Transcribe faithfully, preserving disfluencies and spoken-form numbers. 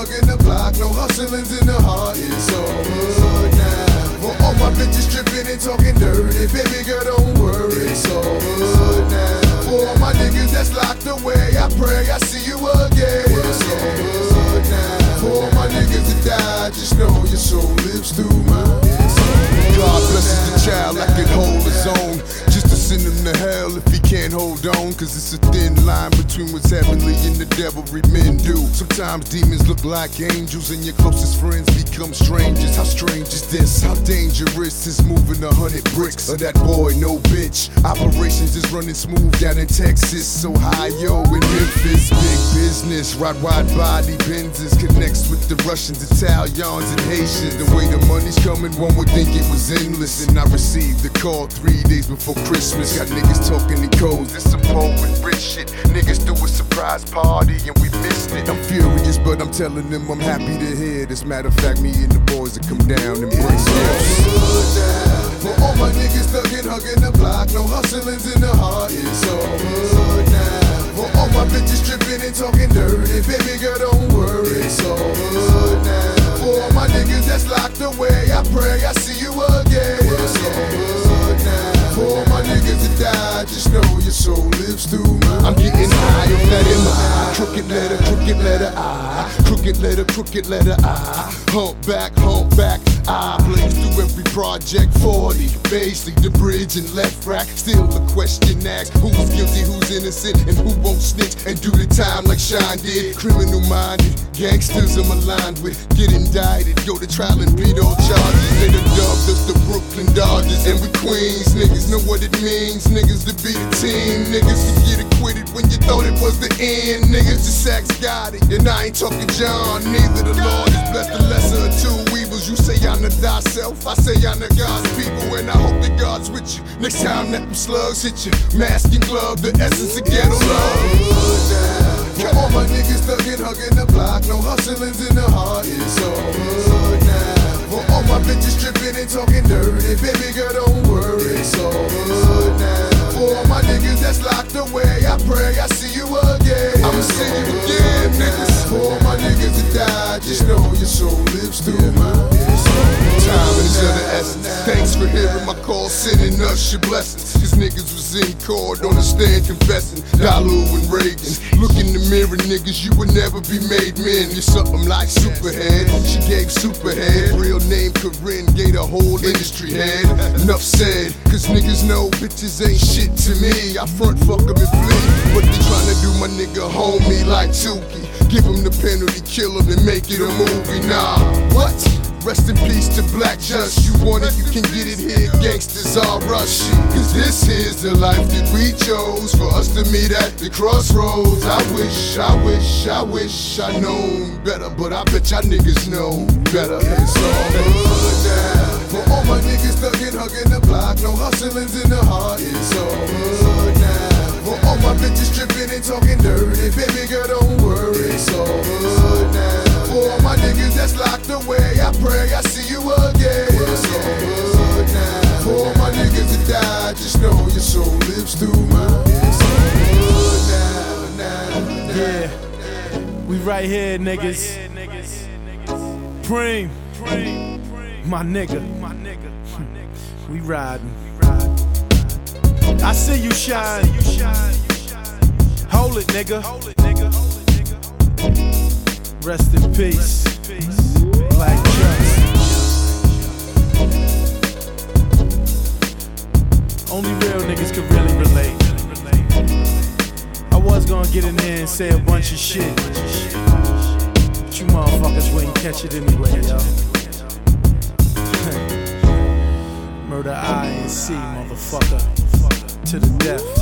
hugging the block, no hustling's in the heart, it's all good now. For all my bitches tripping and talking dirty, baby girl don't worry, it's all good now. For all my niggas that's locked away, I pray I see you again, it's all good now. For all my niggas that died, just know your soul lives through mine. God blesses the child like it hold his own. Just to send him to hell if he can't hold on. Cause it's a thin line between what's heavenly and the devilry men do. Sometimes demons look like angels and your closest friends become strangers. How strange is this? How dangerous is moving a hundred bricks of that boy, no bitch. Operations is running smooth down in Texas, Ohio, and Memphis. Big business, ride wide body Benzes connects with the Russians, Italians, and Haitians. The way the money's coming, one would think it was endless. And I received the call three days before Christmas. Got niggas talking in codes, this some poor and rich shit. Niggas do a surprise party and we missed it. I'm furious, but I'm telling them I'm happy to hear this. Matter of fact, me and the boys that come down and bring gifts. For all my niggas thuggin', hugging the block, no hustling's in the heart, it's all good now. For all my bitches tripping and talking dirty, baby girl don't worry, it's all good now. For all my niggas that's locked away, I pray I see you again, it's all good now. For all my niggas that died, just know your soul lives through mine. I'm getting high on that M I. Crooked letter, crooked letter I. Crooked letter, crooked letter I. Hump back, hump back. I blaze through every project. Forty, Baisley, the bridge and left rack. Still the question asked, who's guilty, who's innocent, and who won't snitch and do the time like Sean did. Criminal minded, gangsters I'm aligned with. Get indicted, go to trial and beat all charges. They the dubbed us the Brooklyn Dodgers, and we Queens. Niggas know what it means, niggas to be the team. Niggas to get acquitted when you thought it was the end. Niggas just ask God it, and I ain't talking John. Neither the Lord is blessed the lesser of two evils. You say honor thyself, I say honor God's people, and I hope that God's with you. Next time that them slugs hit you, mask and glove, the essence of ghetto love. For all my niggas thuggin', hugging the block, no hustling's in the heart, it's all good now. For all my bitches tripping and talking dirty, baby girl don't worry, it's all good now. For all my niggas that's locked away, I pray I see you again. I'ma see you again, niggas. For all my niggas that died, just know your soul lives through mine. Time is of the essence. Thanks for hearing my call, sending us your blessings. Cause niggas was in court on the stand confessing. Dalu and Reagan. Look in the mirror, niggas, you would never be made men. You're something like Superhead. She gave Superhead. Real name Corinne, gave the whole industry head. Enough said, cause niggas know bitches ain't shit to me. I front fuck them and flee, but they tryna do my nigga homie like Tukey. Give him the penalty, kill him and make it a movie. Nah, what? Rest in peace to Black Just. You want it, you can get it here. Gangsters all rush. Cause this is the life that we chose for us to meet at the crossroads. I wish, I wish, I wish I known better, but I bet y'all niggas know better. It's all good now. For all my niggas thuggin', hugging the block, no hustling's in the heart, it's all good now. For all my bitches tripping and talking dirty, baby girl don't worry, it's all good now. For all my niggas that's locked away, I pray I see you again, it's all good now. For all my niggas that died, just know your soul lives through mine. It's all good now, now, now. Yeah, we right here, niggas. Preem, my nigga, we riding. I see you shine. Hold it, nigga. Rest in peace, Black Just. Only real niggas could really relate. I was gonna get in there and say a bunch of shit, but you motherfuckers wouldn't catch it anyway, yo. Murder I and C, motherfucker, to the death.